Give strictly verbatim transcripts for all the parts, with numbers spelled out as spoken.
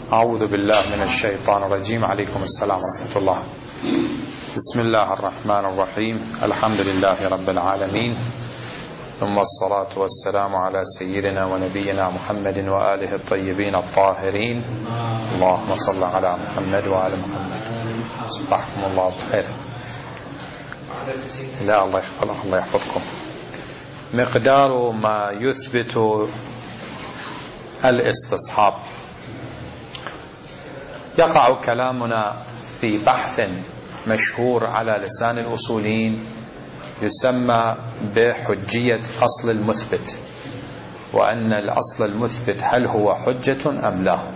أعوذ بالله من الشيطان الرجيم. عليكم السلام ورحمة الله. بسم الله الرحمن الرحيم. الحمد لله رب العالمين، ثم الصلاة والسلام على سيدنا ونبينا محمد وآله الطيبين الطاهرين. اللهم صل على محمد وآل محمد. صبحكم الله بخير. لا الله يحفظكم الله يحفظكم. مقدار ما يثبت الاستصحاب. يقع كلامنا في بحث مشهور على لسان الأصوليين يسمى بحجية أصل المثبت، وأن الأصل المثبت هل هو حجة أم لا.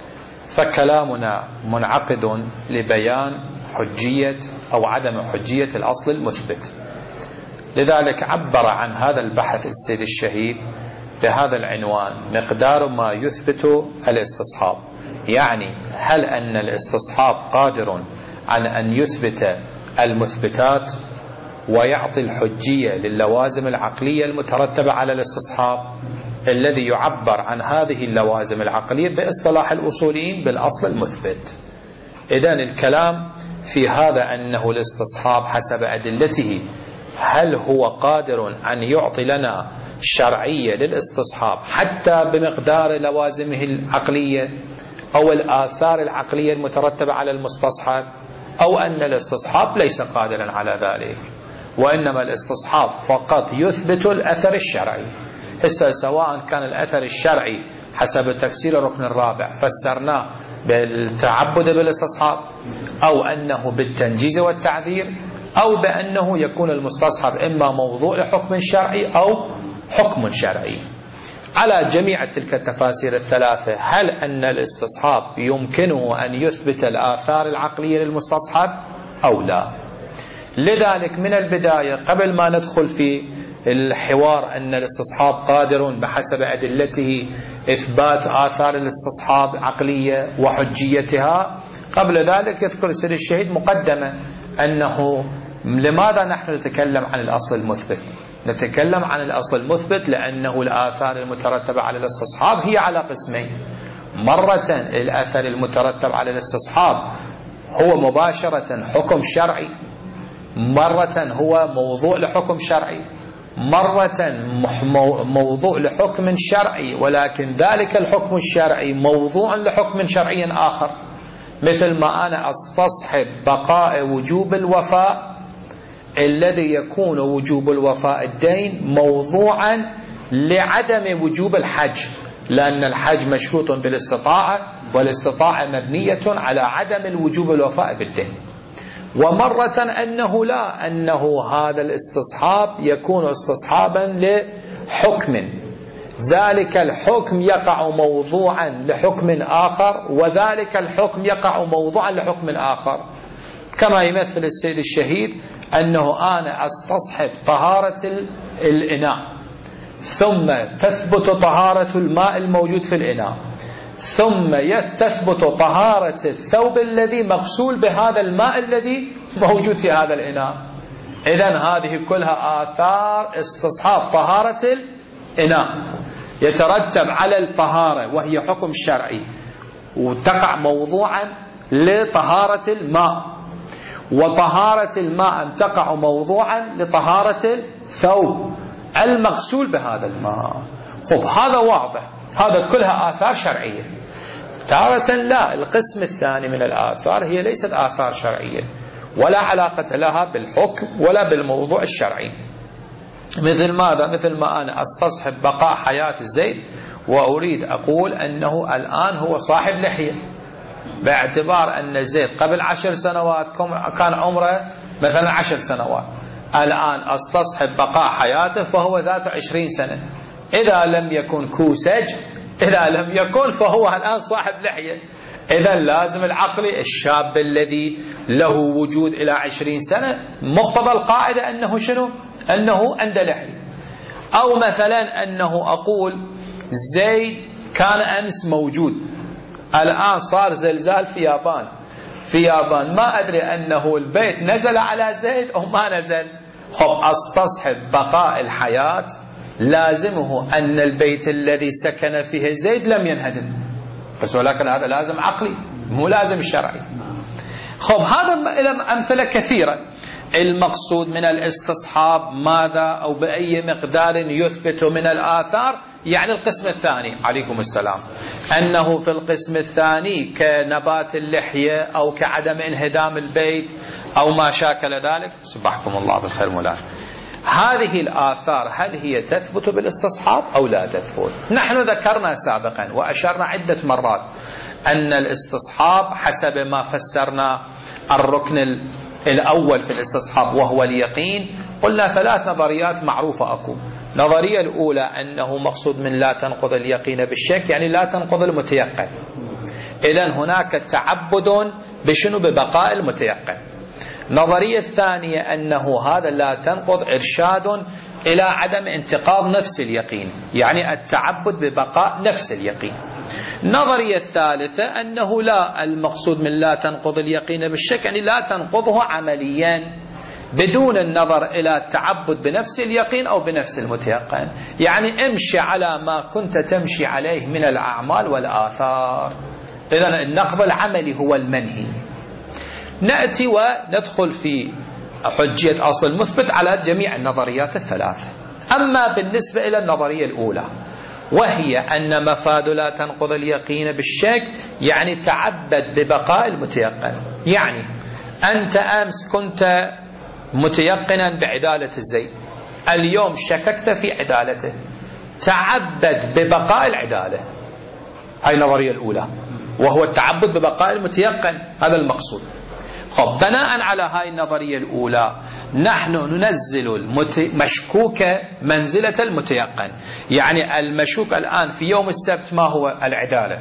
فكلامنا منعقد لبيان حجية أو عدم حجية الأصل المثبت. لذلك عبر عن هذا البحث السيد الشهيد بهذا العنوان: مقدار ما يثبت الاستصحاب. يعني هل أن الاستصحاب قادر عن أن يثبت المثبتات ويعطي الحجية للوازم العقلية المترتبة على الاستصحاب، الذي يعبر عن هذه اللوازم العقلية باصطلاح الأصوليين بالأصل المثبت. إذن الكلام في هذا أنه الاستصحاب حسب أدلته هل هو قادر أن يعطي لنا شرعية للاستصحاب حتى بمقدار لوازمه العقلية أو الآثار العقلية المترتبة على المستصحب، أو أن الاستصحاب ليس قادرا على ذلك، وإنما الاستصحاب فقط يثبت الأثر الشرعي. هسه سواء كان الأثر الشرعي حسب تفسير الركن الرابع فسرناه بالتعبد بالاستصحاب، أو أنه بالتنجيز والتعذير، أو بأنه يكون المستصحب إما موضوع لحكم شرعي أو حكم شرعي. على جميع تلك التفاسير الثلاثة، هل أن الاستصحاب يمكنه أن يثبت الآثار العقلية للمستصحب أو لا؟ لذلك من البداية قبل ما ندخل في الحوار أن الاستصحاب قادر بحسب أدلته إثبات آثار الاستصحاب عقلية وحجيتها، قبل ذلك يذكر السيد الشهيد مقدمة أنه لماذا نحن نتكلم عن الأصل المثبت. نتكلم عن الأصل المثبت لأنه الآثار المترتبة على الاستصحاب هي على قسمين: مرة الأثر المترتب على الاستصحاب هو مباشرة حكم شرعي، مرة هو موضوع لحكم شرعي، مرة موضوع لحكم شرعي ولكن ذلك الحكم الشرعي موضوع لحكم شرعي آخر. مثل ما أنا أستصحب بقاء وجوب الوفاء الذي يكون وجوب الوفاء الدين موضوعا لعدم وجوب الحج، لأن الحج مشروط بالاستطاعة، والاستطاعة مبنية على عدم الوجوب الوفاء بالدين. ومرة أنه لا، أنه هذا الاستصحاب يكون استصحابا لحكم، ذلك الحكم يقع موضوعا لحكم آخر، وذلك الحكم يقع موضوعا لحكم آخر. كما يمثل السيد الشهيد أنه أنا أستصحب طهارة الإناء، ثم تثبت طهارة الماء الموجود في الإناء، ثم تثبت طهارة الثوب الذي مغسول بهذا الماء الذي موجود في هذا الإناء. إذن هذه كلها آثار استصحاب طهارة الإناء يترتب على الطهارة وهي حكم شرعي، وتقع موضوعا لطهارة الماء، وطهارة الماء تقع موضوعا لطهارة الثوب المغسول بهذا الماء. خب هذا واضح، هذا كلها آثار شرعية. تارة لا، القسم الثاني من الآثار هي ليست آثار شرعية ولا علاقة لها بالحكم ولا بالموضوع الشرعي. مثل ماذا؟ مثل ما أنا أستصحب بقاء حياة زيد وأريد أقول أنه الآن هو صاحب لحية، باعتبار أن زيد قبل عشر سنوات كان عمره مثلا عشر سنوات، الآن أستصحب بقاء حياته فهو ذات عشرين سنة. إذا لم يكن كوسج، إذا لم يكن فهو الآن صاحب لحية. إذا لازم العقل الشاب الذي له وجود إلى عشرين سنة مقتضى القاعدة أنه شنو؟ أنه عنده لحية. أو مثلا أنه أقول زيد كان أمس موجود، الآن صار زلزال في يابان، في يابان ما أدري أنه البيت نزل على زيد أو ما نزل. خب أستصحب بقاء الحياة لازمه أن البيت الذي سكن فيه زيد لم ينهدم، بس ولكن هذا لازم عقلي مو لازم شرعي. خب هذا أمثلة كثيرة. المقصود من الاستصحاب ماذا أو بأي مقدار يثبت من الآثار؟ يعني القسم الثاني عليكم السلام، أنه في القسم الثاني كنبات اللحية أو كعدم انهدام البيت أو ما شاكل ذلك. صبحكم الله بالخير مولانا. هذه الآثار هل هي تثبت بالاستصحاب أو لا تثبت؟ نحن ذكرنا سابقا وأشرنا عدة مرات أن الاستصحاب حسب ما فسرنا الركن الأول في الاستصحاب وهو اليقين، قلنا ثلاث نظريات معروفة أكو. نظرية الأولى أنه مقصود من لا تنقض اليقين بالشك، يعني لا تنقض المتيقن. إذن هناك تعبد بشنو؟ ببقاء المتيقن. نظرية الثانية أنه هذا لا تنقض إرشاد إلى عدم انتقاض نفس اليقين، يعني التعبد ببقاء نفس اليقين. النظرية الثالثة أنه لا، المقصود من لا تنقض اليقين بالشك يعني لا تنقضه عمليا بدون النظر إلى التعبد بنفس اليقين أو بنفس المتيقن، يعني امشي على ما كنت تمشي عليه من الأعمال والآثار. إذن النقض العملي هو المنهي. نأتي وندخل في حجية أصل المثبت على جميع النظريات الثلاثة. أما بالنسبة إلى النظرية الأولى وهي أن مفاد لا تنقض اليقين بالشك يعني تعبد ببقاء المتيقن، يعني أنت أمس كنت متيقنا بعدالة الزيد، اليوم شككت في عدالته، تعبد ببقاء العدالة. هاي النظرية الأولى وهو التعبد ببقاء المتيقن، هذا المقصود. خب بناء على هاي النظرية الأولى نحن ننزل المشكوك منزلة المتيقن، يعني المشكوك الآن في يوم السبت ما هو؟ العدالة.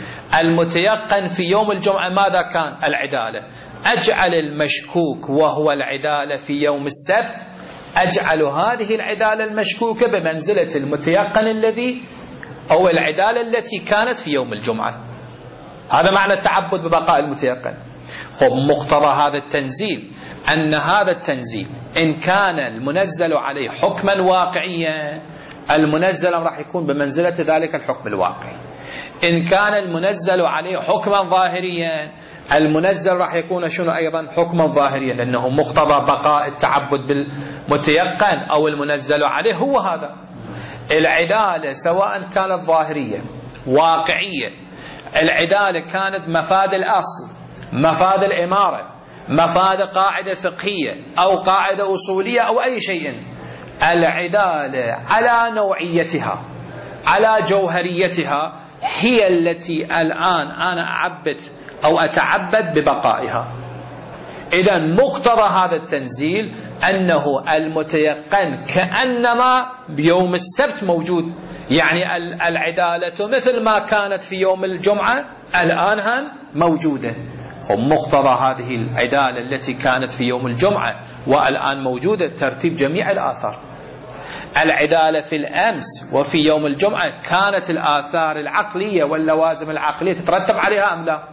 المتيقن في يوم الجمعة ماذا كان؟ العدالة. أجعل المشكوك وهو العدالة في يوم السبت، أجعل هذه العدالة المشكوكة بمنزلة المتيقن الذي أو العدالة التي كانت في يوم الجمعة. هذا معنى التعبد ببقاء المتيقن. خب مقتضى هذا التنزيل أن هذا التنزيل إن كان المنزل عليه حكما واقعيا، المنزل راح يكون بمنزلة ذلك الحكم الواقعي. إن كان المنزل عليه حكما ظاهريا، المنزل راح يكون شنو أيضا؟ حكما ظاهريا، لأنه مقتضى بقاء التعبد بالمتيقن أو المنزل عليه هو هذا. العدالة سواء كانت ظاهرية واقعية، العدالة كانت مفاد الأصل، مفاد الإمارة، مفاد قاعدة فقهية أو قاعدة أصولية أو أي شيء، العدالة على نوعيتها على جوهريتها هي التي الآن أنا أعبد أو أتعبد ببقائها. إذن مقتضى هذا التنزيل أنه المتيقن كأنما بيوم السبت موجود، يعني العدالة مثل ما كانت في يوم الجمعة الآن هم موجودة. ومقتضى هذه العدالة التي كانت في يوم الجمعة والآن موجودة ترتيب جميع الآثار. العدالة في الأمس وفي يوم الجمعة كانت الآثار العقلية واللوازم العقلية تترتب عليها أم لا؟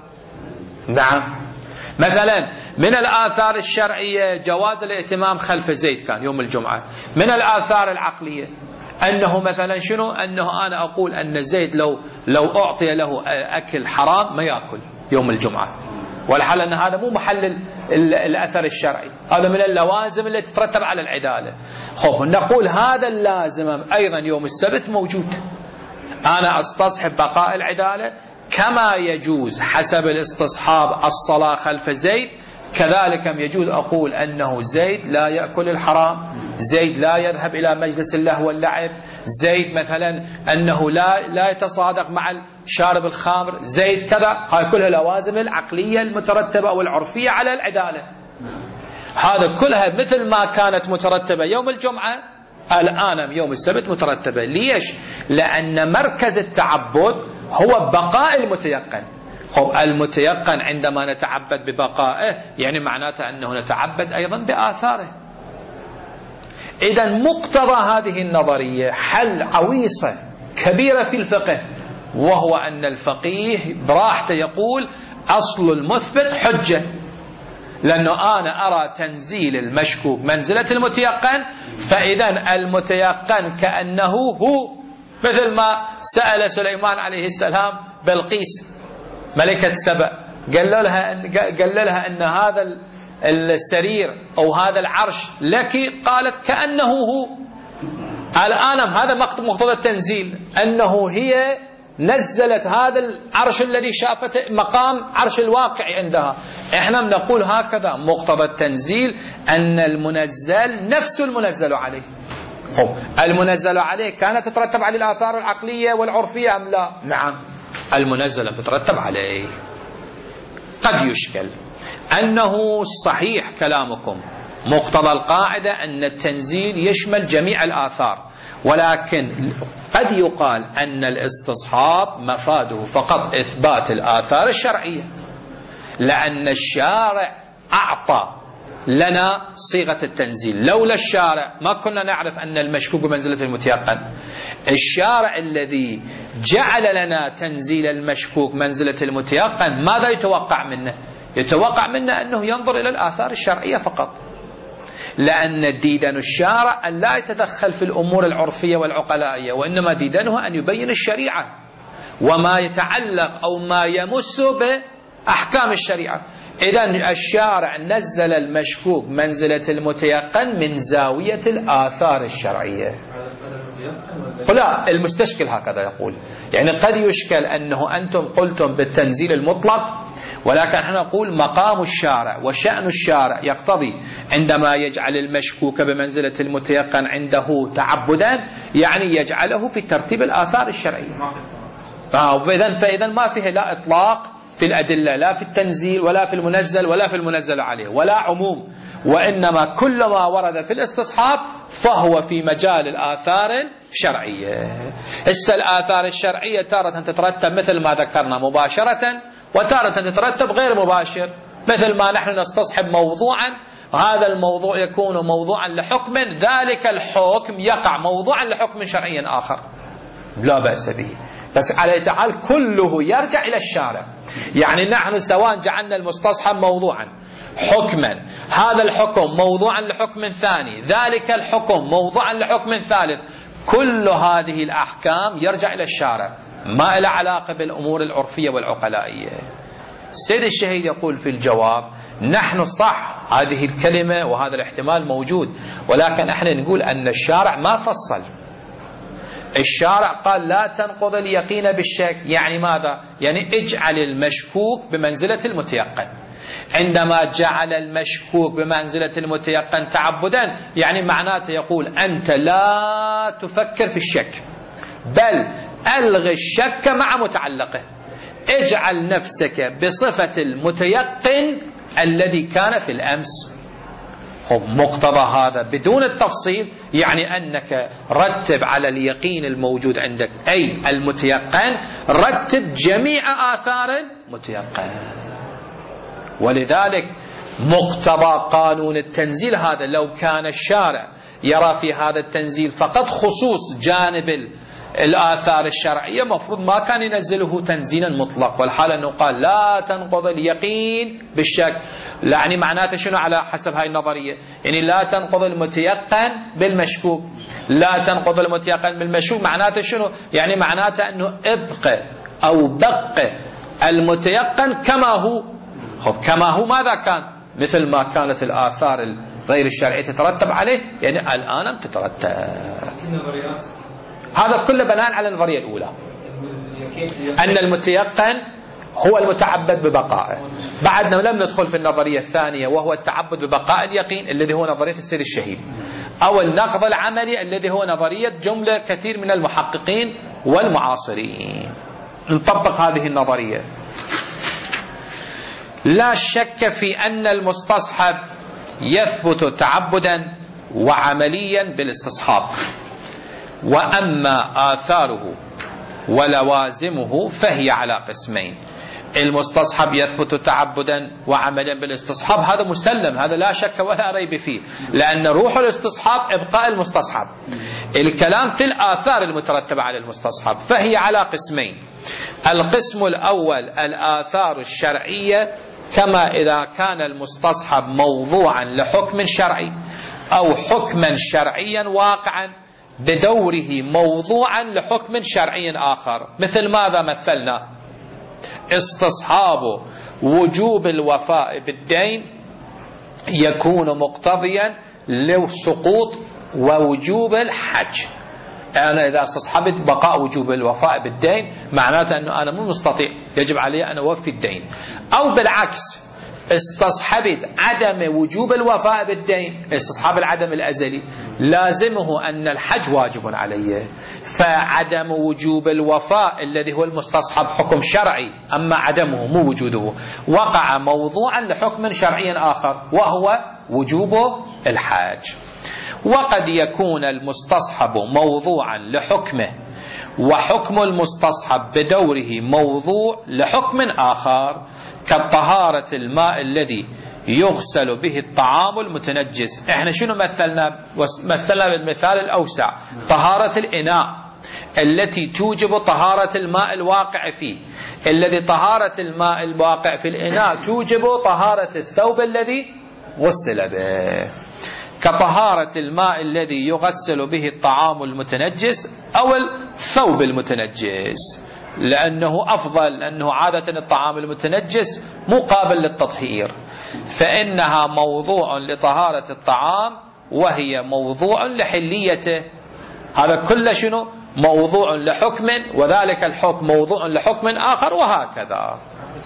نعم. مثلا من الآثار الشرعية جواز الائتمام خلف زيد كان يوم الجمعة. من الآثار العقلية أنه مثلا شنو؟ أنه أنا أقول أن زيد لو لو أعطي له أكل حرام ما يأكل يوم الجمعة، والحال أن هذا مو محل الأثر الشرعي، هذا من اللوازم التي تترتب على العدالة. خب نقول هذا اللازم أيضا يوم السبت موجود، أنا أستصحب بقاء العدالة كما يجوز حسب الاستصحاب الصلاة خلف زيد، كذلك يجوز أقول أنه زيد لا يأكل الحرام، زيد لا يذهب إلى مجلس اللهو واللعب، زيد مثلا أنه لا لا يتصادق مع شارب الخمر، زيد كذا. هاي كلها لوازم العقلية المترتبة أو العرفية على العدالة. هذا كلها مثل ما كانت مترتبة يوم الجمعة الآن يوم السبت مترتبة. ليش؟ لأن مركز التعبد هو بقاء المتيقن. خب المتيقن عندما نتعبد ببقائه يعني معناته أنه نتعبد أيضا بآثاره. إذن مقتضى هذه النظرية حل عويصة كبيرة في الفقه، وهو أن الفقيه براحته يقول أصل المثبت حجة، لأنه أنا أرى تنزيل المشكوك منزلة المتيقن، فإذن المتيقن كأنه هو، مثل ما سأل سليمان عليه السلام بلقيس ملكة سبأ قال لها قال لها أن هذا السرير أو هذا العرش لك، قالت كأنه هو. الآن هذا مقتضى التنزيل، أنه هي نزلت هذا العرش الذي شافته مقام عرش الواقع عندها. احنا بنقول هكذا مقتضى التنزيل أن المنزل نفس المنزل عليه. المنزل عليه كانت تترتب عليه الآثار العقلية والعرفية أم لا؟ نعم، المنزل تترتب عليه. قد يشكل أنه صحيح كلامكم، مقتضى القاعدة أن التنزيل يشمل جميع الآثار، ولكن قد يقال أن الاستصحاب مفاده فقط إثبات الآثار الشرعية، لأن الشارع أعطى لنا صيغة التنزيل. لولا الشارع ما كنا نعرف أن المشكوك بمنزلة المتيقن. الشارع الذي جعل لنا تنزيل المشكوك منزلة المتيقن ماذا يتوقع منه؟ يتوقع منه أنه ينظر إلى الآثار الشرعية فقط، لأن ديدن الشارع أن لا يتدخل في الأمور العرفية والعقلائية، وإنما ديدنه أن يبين الشريعة وما يتعلق أو ما يمس بأحكام الشريعة. إذن الشارع نزل المشكوك منزلة المتيقن من زاوية الآثار الشرعية. لا، المستشكل هكذا يقول، يعني قد يشكل أنه أنتم قلتم بالتنزيل المطلق، ولكن نحن نقول مقام الشارع وشأن الشارع يقتضي عندما يجعل المشكوك بمنزلة المتيقن عنده تعبدا، يعني يجعله في ترتيب الآثار الشرعية. فإذن فإذن ما فيه لا إطلاق في الأدلة، لا في التنزيل ولا في المنزل ولا في المنزل عليه ولا عموم، وإنما كل ما ورد في الاستصحاب فهو في مجال الآثار الشرعية. هسه الآثار الشرعية تارة تترتب مثل ما ذكرنا مباشرة، وتارة تترتب غير مباشر، مثل ما نحن نستصحب موضوعا، هذا الموضوع يكون موضوعا لحكم، ذلك الحكم يقع موضوعا لحكم شرعي آخر لا بأس به، بس على تعال كله يرجع إلى الشارع. يعني نحن سواء جعلنا المستصحب موضوعا حكما، هذا الحكم موضوعا لحكم ثاني، ذلك الحكم موضوعا لحكم ثالث، كل هذه الأحكام يرجع إلى الشارع، ما إلى علاقة بالأمور العرفية والعقلائية. السيد الشهيد يقول في الجواب: نحن صح هذه الكلمة وهذا الاحتمال موجود، ولكن احنا نقول أن الشارع ما فصل. الشارع قال لا تنقض اليقين بالشك، يعني ماذا؟ يعني اجعل المشكوك بمنزلة المتيقن. عندما جعل المشكوك بمنزلة المتيقن تعبدا، يعني معناته يقول أنت لا تفكر في الشك، بل ألغي الشك مع متعلقه، اجعل نفسك بصفة المتيقن الذي كان في الأمس. مقتضى هذا بدون التفصيل يعني أنك رتب على اليقين الموجود عندك، أي المتيقن، رتب جميع آثار المتيقن. ولذلك مقتضى قانون التنزيل هذا، لو كان الشارع يرى في هذا التنزيل فقط خصوص جانب الآثار الشرعية، مفروض ما كان ينزله تنزيلا مطلق، والحالة أنه قال لا تنقض اليقين بالشك. يعني معناته شنو على حسب هاي النظرية؟ يعني لا تنقض المتيقن بالمشكوك، لا تنقض المتيقن بالمشكوك معناته شنو؟ يعني معناته أنه ابقى أو بقى المتيقن كما هو. كما هو ماذا كان؟ مثل ما كانت الآثار غير الشرعية تترتب عليه، يعني الآن تترتب. هذا كله بناء على النظرية الأولى، أن المتيقن هو المتعبد ببقائه. بعدنا لم ندخل في النظرية الثانية وهو التعبد ببقاء اليقين الذي هو نظرية السيد الشهيد، أو النقض العملي الذي هو نظرية جملة كثير من المحققين والمعاصرين. نطبق هذه النظرية. لا شك في أن المستصحب يثبت تعبدا وعمليا بالاستصحاب، وأما آثاره ولوازمه فهي على قسمين. المستصحب يثبت تعبدا وعملا بالاستصحاب، هذا مسلم، هذا لا شك ولا ريب فيه، لأن روح الاستصحاب إبقاء المستصحب. الكلام في الآثار المترتبة على المستصحب، فهي على قسمين. القسم الأول الآثار الشرعية، كما إذا كان المستصحب موضوعا لحكم شرعي أو حكما شرعيا واقعا بدوره موضوعا لحكم شرعي آخر. مثل ماذا مثلنا؟ استصحاب وجوب الوفاء بالدين يكون مقتضيا لسقوط ووجوب الحج. أنا إذا استصحبت بقاء وجوب الوفاء بالدين معناته أنه أنا مو مستطيع، يجب علي أن أوفي الدين. أو بالعكس استصحبت عدم وجوب الوفاء بالدين، استصحاب العدم الأزلي، لازمه أن الحج واجب عليه، فعدم وجوب الوفاء الذي هو المستصحب حكم شرعي، أما عدمه مو وجوده وقع موضوعا لحكم شرعي آخر وهو وجوب الحج. وقد يكون المستصحب موضوعا لحكمه وحكم المستصحب بدوره موضوع لحكم آخر، كطهارة الماء الذي يغسل به الطعام المتنجس. احنا شنو مثلنا؟ مثلنا بالمثال الأوسع طهارة الإناء التي توجب طهارة الماء الواقع فيه، الذي طهارة الماء الواقع في الإناء توجب طهارة الثوب الذي غسل به، كطهارة الماء الذي يغسل به الطعام المتنجس أو الثوب المتنجس، لأنه أفضل، لأنه عادة الطعام المتنجس مقابل للتطهير، فإنها موضوع لطهارة الطعام وهي موضوع لحليته. هذا كله شنو؟ موضوع لحكم، وذلك الحكم موضوع لحكم آخر، وهكذا.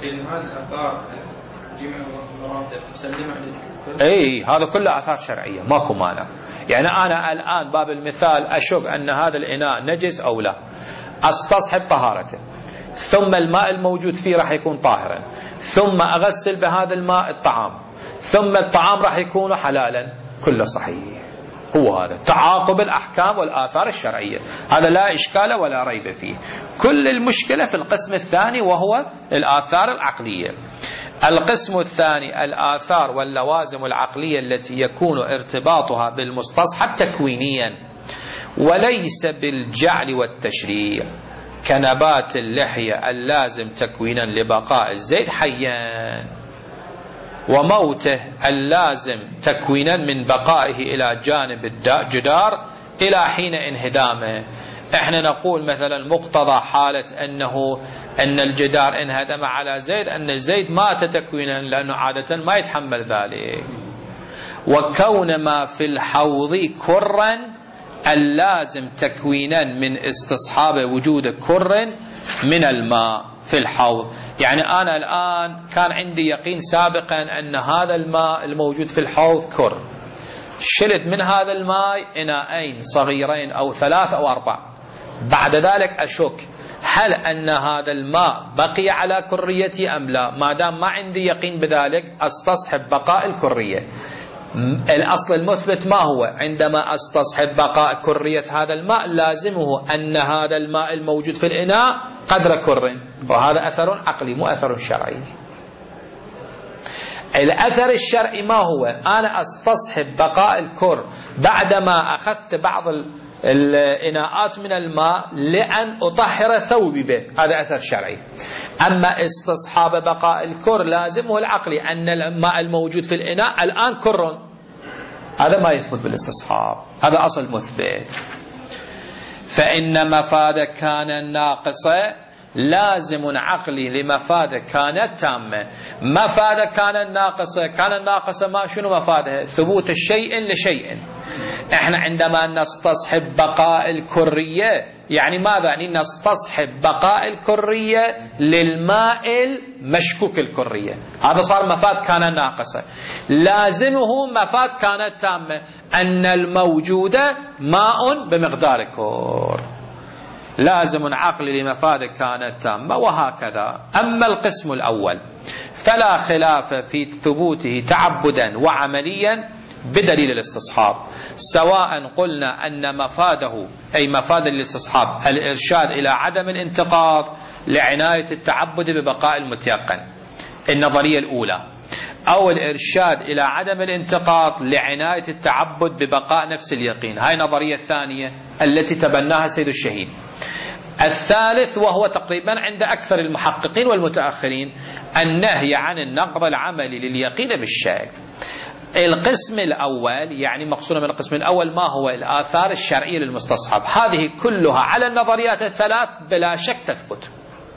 اي هذا كله آثار شرعية ماكو مانع. يعني أنا الآن باب المثال أشك أن هذا الإناء نجس أو لا، استصحب طهارته، ثم الماء الموجود فيه راح يكون طاهرا، ثم أغسل بهذا الماء الطعام، ثم الطعام راح يكون حلالا، كله صحيح. هو هذا تعاقب الأحكام والآثار الشرعية، هذا لا إشكال ولا ريب فيه. كل المشكلة في القسم الثاني وهو الآثار العقلية. القسم الثاني الآثار واللوازم العقلية التي يكون ارتباطها بالمستصحب تكوينيا وليس بالجعل والتشريع، كنبات اللحية اللازم تكوينا لبقاء الزيت حيا، وموته اللازم تكوينا من بقائه إلى جانب الجدار إلى حين انهدامه. احنا نقول مثلا مقتضى حالة أنه أن الجدار انهدم على زيد أن الزيد مات تكوينا، لأنه عادة ما يتحمل ذلك. وكون ما في الحوض كرا اللازم تكوينا من استصحاب وجود كر من الماء في الحوض. يعني أنا الآن كان عندي يقين سابقا أن هذا الماء الموجود في الحوض كر، شلت من هذا الماء إناءين صغيرين أو ثلاث أو أربع، بعد ذلك أشك هل أن هذا الماء بقي على كريتي أم لا. ما دام ما عندي يقين بذلك استصحب بقاء الكرية. الأصل المثبت ما هو؟ عندما استصحب بقاء كرية هذا الماء لازمه أن هذا الماء الموجود في الإناء قدر كر، وهذا أثر عقلي مو أثر شرعي. الأثر الشرعي ما هو؟ أنا استصحب بقاء الكر بعدما أخذت بعض الإناءات من الماء لأن أطهر ثوبي به، هذا أثر شرعي. أما استصحاب بقاء الكر لازمه العقلي أن الماء الموجود في الإناء الآن كر، هذا ما يثبت بالاستصحاب، هذا أصل مثبت. فإن مفاد كان ناقصة لازم عقلي لمفاد كانت تامة. مفاد كان ناقصة، كان ناقصة ما شنو مفادها؟ ثبوت الشيء لشيء. احنا عندما نستصحب بقاء الكرية يعني ماذا؟ يعني نستصحب بقاء الكرية للماء المشكوك الكرية، هذا صار مفاد كان ناقصة. لازمه مفاد كانت تامة، أن الموجود ماء بمقدار كر، لازم عقل لمفاد كانت تامة، وهكذا. أما القسم الأول فلا خلاف في ثبوته تعبدا وعمليا بدليل الاستصحاب، سواء قلنا أن مفاده أي مفاد الاستصحاب الإرشاد إلى عدم الانتقاض لعناية التعبد ببقاء المتيقن النظرية الأولى، أو الإرشاد إلى عدم الانتقاض لعناية التعبد ببقاء نفس اليقين، هاي النظرية الثانية التي تبناها سيد الشهيد. الثالث وهو تقريبا عند أكثر المحققين والمتأخرين النهي عن النقض العملي لليقين بالشك. القسم الأول يعني مقصود من القسم الأول ما هو؟ الآثار الشرعية للمستصحب، هذه كلها على النظريات الثلاث بلا شك تثبت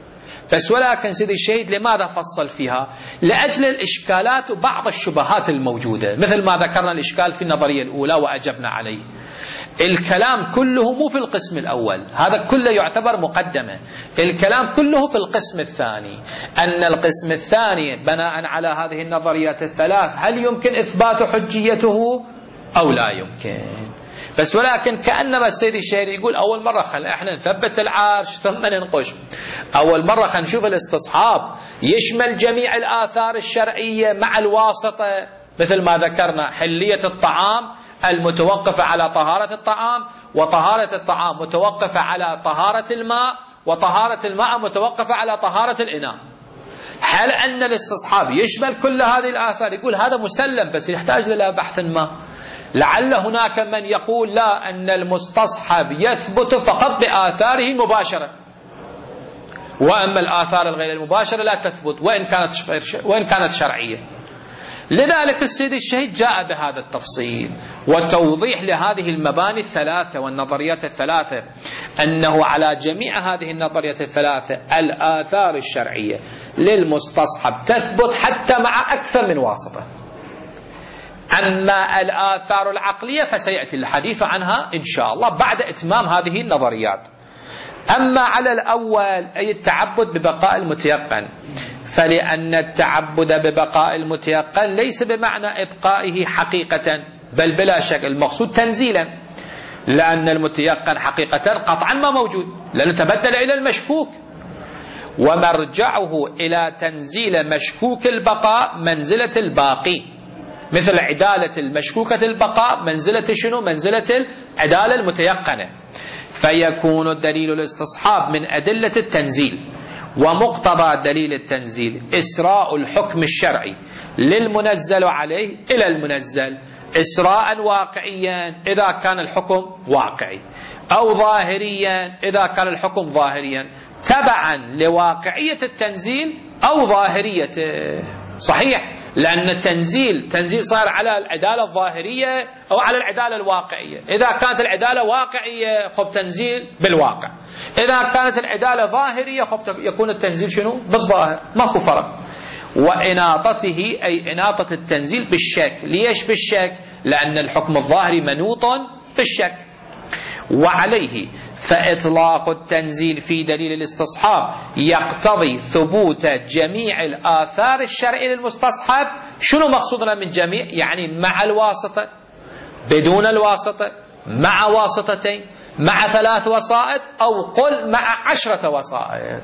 بس ولكن سيدي الشهيد لماذا فصل فيها؟ لأجل الإشكالات وبعض الشبهات الموجودة، مثل ما ذكرنا الإشكال في النظرية الأولى وأجبنا عليه. الكلام كله مو في القسم الأول، هذا كله يعتبر مقدمة. الكلام كله في القسم الثاني، أن القسم الثاني بناء على هذه النظريات الثلاث هل يمكن إثبات حجيته أو لا يمكن. بس ولكن كأنما السيد الشهيري يقول أول مرة خل احنا نثبت العرش ثم ننقش، أول مرة خل نشوف الاستصحاب يشمل جميع الآثار الشرعية مع الواسطة، مثل ما ذكرنا حلية الطعام المتوقفة على طهارة الطعام، وطهارة الطعام متوقفة على طهارة الماء، وطهارة الماء متوقفة على طهارة الإناء. هل أن الاستصحاب يشمل كل هذه الآثار؟ يقول هذا مسلم، بس يحتاج إلى بحث ما. لعل هناك من يقول لا، أن المستصحب يثبت فقط بآثاره المباشرة، وأما الآثار الغير المباشرة لا تثبت وإن كانت وإن كانت شرعية. لذلك السيد الشهيد جاء بهذا التفصيل وتوضيح لهذه المباني الثلاثة والنظريات الثلاثة، أنه على جميع هذه النظريات الثلاثة الآثار الشرعية للمستصحب تثبت حتى مع أكثر من واسطة. أما الآثار العقلية فسيأتي الحديث عنها إن شاء الله بعد إتمام هذه النظريات. أما على الأول أي التعبد ببقاء المتيقن، فلأن التعبد ببقاء المتيقن ليس بمعنى إبقائه حقيقة، بل بلا شك المقصود تنزيلا، لأن المتيقن حقيقة قطعا ما موجود، لأنه تبدل إلى المشكوك، ومرجعه إلى تنزيل مشكوك البقاء منزلة الباقي، مثل عدالة المشكوكة البقاء منزلة شنو؟ منزلة العدالة المتيقنة. فيكون دليل الاستصحاب من أدلة التنزيل، ومقتضى دليل التنزيل إسراء الحكم الشرعي للمنزل عليه إلى المنزل، إسراء واقعيا إذا كان الحكم واقعي، أو ظاهريا إذا كان الحكم ظاهريا، تبعا لواقعية التنزيل أو ظاهريته. صحيح، لأن التنزيل تنزيل صار على العدالة الظاهرية أو على العدالة الواقعية. إذا كانت العدالة واقعية خب تنزيل بالواقع، إذا كانت العدالة ظاهرية خب يكون التنزيل شنو؟ بالظاهر، ماكو فرق. وإناطته أي إناطة التنزيل بالشك. ليش بالشك؟ لأن الحكم الظاهري منوط بالشك. وعليه فإطلاق التنزيل في دليل الاستصحاب يقتضي ثبوت جميع الآثار الشرعية للمستصحب. شنو مقصودنا من جميع؟ يعني مع الواسطة، بدون الواسطة، مع واسطتين، مع ثلاث وسائط، أو قل مع عشرة وسائط.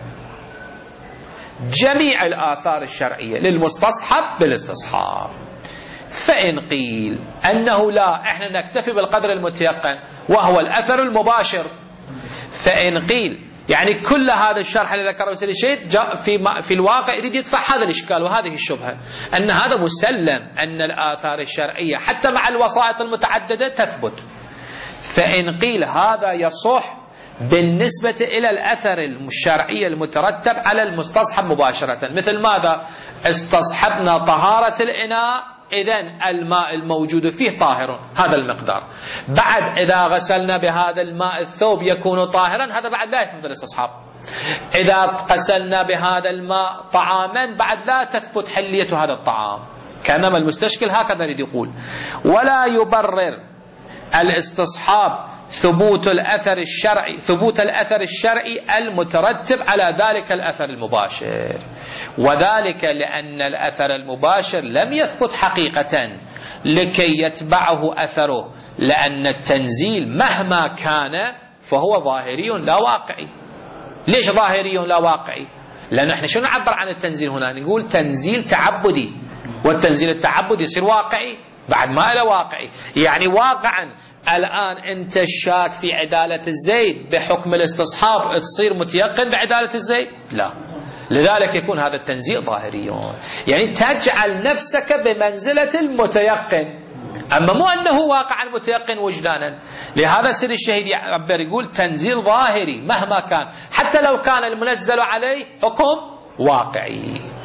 جميع الآثار الشرعية للمستصحب بالاستصحاب. فإن قيل أنه لا، إحنا نكتفي بالقدر المتيقن وهو الأثر المباشر، فإن قيل يعني كل هذا الشرح اللي ذكره سيدي الشهيد جاء في في الواقع يريد يدفع هذا الإشكال وهذه الشبهة، أن هذا مسلم أن الآثار الشرعية حتى مع الوسائط المتعددة تثبت. فإن قيل هذا يصح بالنسبة إلى الأثر الشرعي المترتب على المستصحب مباشرة، مثل ماذا؟ استصحبنا طهارة الإناء، إذن الماء الموجود فيه طاهر هذا المقدار، بعد إذا غسلنا بهذا الماء الثوب يكون طاهرا، هذا بعد لا يثبت الاستصحاب. إذا غسلنا بهذا الماء طعاما بعد لا تثبت حلية هذا الطعام. كانما المستشكل هكذا يريد يقول. ولا يبرر الاستصحاب ثبوت الأثر الشرعي ثبوت الأثر الشرعي المترتب على ذلك الأثر المباشر، وذلك لأن الأثر المباشر لم يثبت حقيقة لكي يتبعه أثره، لأن التنزيل مهما كان فهو ظاهري لا واقعي. ليش ظاهري لا واقعي؟ لأن احنا شو نعبر عن التنزيل هنا؟ نقول تنزيل تعبدي، والتنزيل التعبدي يصير واقعي بعد ما له واقعي. يعني واقعا الآن أنت شاك في عدالة الزيد بحكم الاستصحاب تصير متيقن بعدالة الزيد؟ لا. لذلك يكون هذا التنزيل ظاهري، يعني تجعل نفسك بمنزلة المتيقن، أما مو أنه واقعا متيقن وجدانا. لهذا سيد الشهيد يعبر يقول تنزيل ظاهري مهما كان، حتى لو كان المنزل عليه حكم واقعي.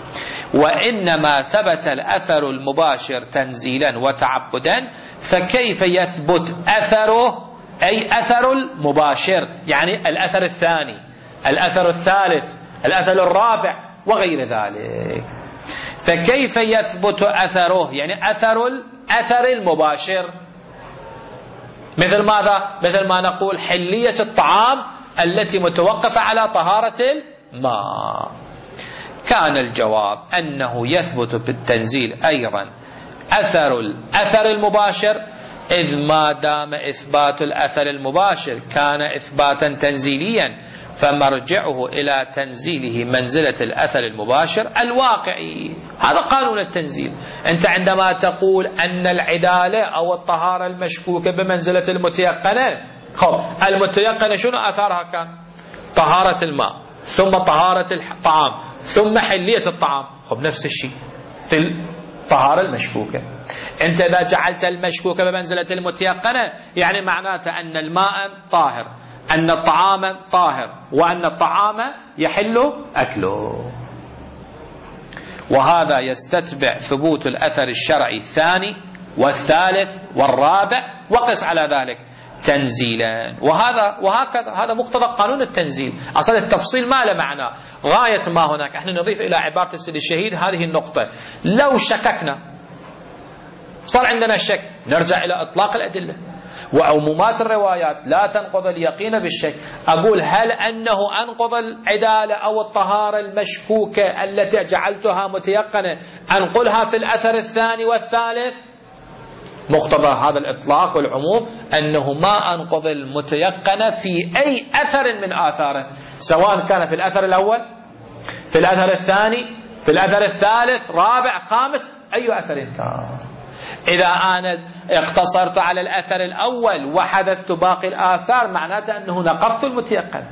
وإنما ثبت الأثر المباشر تنزيلا وتعبدا، فكيف يثبت أثره أي أثر المباشر، يعني الأثر الثاني، الأثر الثالث، الأثر الرابع وغير ذلك. فكيف يثبت أثره؟ يعني أثر الأثر المباشر مثل ماذا؟ مثل ما نقول حلية الطعام التي متوقفة على طهارة الماء. كان الجواب أنه يثبت بالتنزيل أيضا أثر الأثر المباشر، إذ ما دام إثبات الأثر المباشر كان إثباتا تنزيليا فمرجعه إلى تنزيله منزلة الأثر المباشر الواقعي. هذا قانون التنزيل. أنت عندما تقول أن العدالة أو الطهارة المشكوكة بمنزلة المتيقنة، خب المتيقنة شنو أثارها؟ كان طهارة الماء ثم طهارة الطعام ثم حلية الطعام. خب نفس الشيء في الطهارة المشكوكة. أنت إذا جعلت المشكوكة بمنزلة المتيقنة يعني معناته أن الماء طاهر، أن الطعام طاهر، وأن الطعام يحل أكله. وهذا يستتبع ثبوت الأثر الشرعي الثاني والثالث والرابع، وقس على ذلك تنزيلا. وهذا وهكذا هذا مقتضى قانون التنزيل. أصلا التفصيل ما له معنى، غاية ما هناك. احنا نضيف إلى عبارة السيد الشهيد هذه النقطة: لو شككنا صار عندنا شك نرجع إلى إطلاق الأدلة. وعمومات الروايات لا تنقض اليقين بالشك. أقول هل أنه أنقض العدالة أو الطهارة المشكوكة التي جعلتها متيقنة أنقلها في الأثر الثاني والثالث؟ مقتضى هذا الإطلاق والعموم أنه ما أنقض المتيقنة في أي أثر من آثاره، سواء كان في الأثر الأول، في الأثر الثاني، في الأثر الثالث، رابع، خامس، أي أثر كان. إذا أنا اقتصرت على الأثر الأول وحذفت باقي الآثار معناته أنه نقضت المتيقن،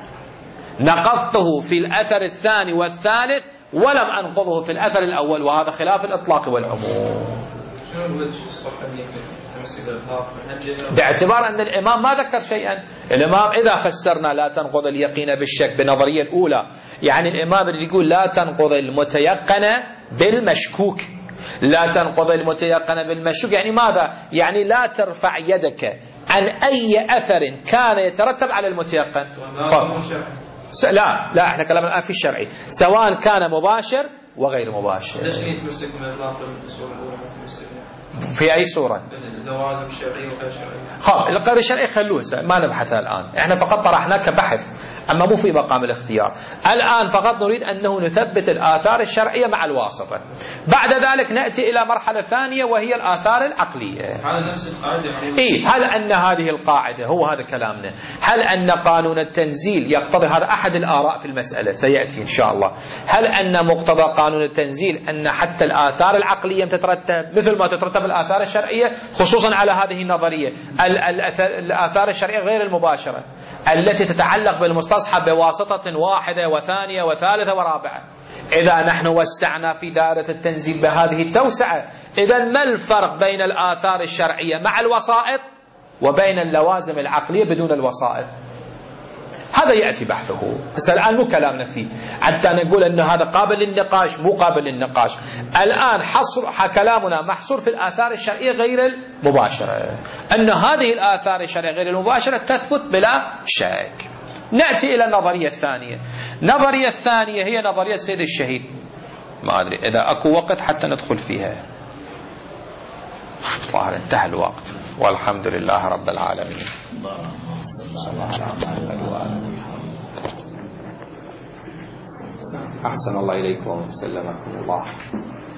نقضته في الأثر الثاني والثالث ولم أنقضه في الأثر الأول، وهذا خلاف الإطلاق والعموم. شنو الوجه الصحيح في تمسك الإطلاق؟ باعتبار أن الإمام ما ذكر شيئا. الإمام إذا فسرنا لا تنقض اليقين بالشك بالنظرية الأولى، يعني الإمام يقول لا تنقض المتيقن بالمشكوك. لا تنقض المتيقن بالمشكوك يعني ماذا؟ يعني لا ترفع يدك عن أي أثر كان يترتب على المتيقن. لا لا احنا كلامنا الآن في الشرعي، سواء كان مباشر وغير مباشر. ليش يتمسك من الإطلاق بالصورة الأولى ما تمسك في أي صورة؟ اللوازم الشرعية وغير الشرعية. خب الغير الشرعي خلوه ما نبحثها الآن، احنا فقط طرحناه كبحث أما مو في مقام الاختيار. الآن فقط نريد أنه نثبت الآثار الشرعية مع الواسطة. بعد ذلك نأتي إلى مرحلة ثانية وهي الآثار العقلية. هذا نفس القاعدة. إيه هل أن هذه القاعدة، هو هذا كلامنا، هل أن قانون التنزيل يقتضي، هذا أحد الآراء في المسألة سيأتي إن شاء الله، هل أن مقتضى قانون التنزيل أن حتى الآثار العقلية تترتب مثل ما تترتب الآثار الشرعية، خصوصا على هذه النظرية الآثار الشرعية غير المباشرة التي تتعلق بالمستصحب بواسطة واحدة وثانية وثالثة ورابعة. إذا نحن وسعنا في دائرة التنزيل بهذه التوسعة، إذا ما الفرق بين الآثار الشرعية مع الوسائط وبين اللوازم العقلية بدون الوسائط؟ هذا يأتي بحثه، بس الآن مو كلامنا فيه حتى نقول أن هذا قابل للنقاش مو قابل للنقاش. الآن حصر كلامنا محصور في الآثار الشرعية غير المباشرة، أن هذه الآثار الشرعية غير المباشرة تثبت بلا شك. نأتي إلى النظرية الثانية. النظرية الثانية هي نظرية السيد الشهيد، ما أدري إذا أكو وقت حتى ندخل فيها. ظاهر انتهى الوقت، والحمد لله رب العالمين. أحسن الله إليكم، سلمكم الله.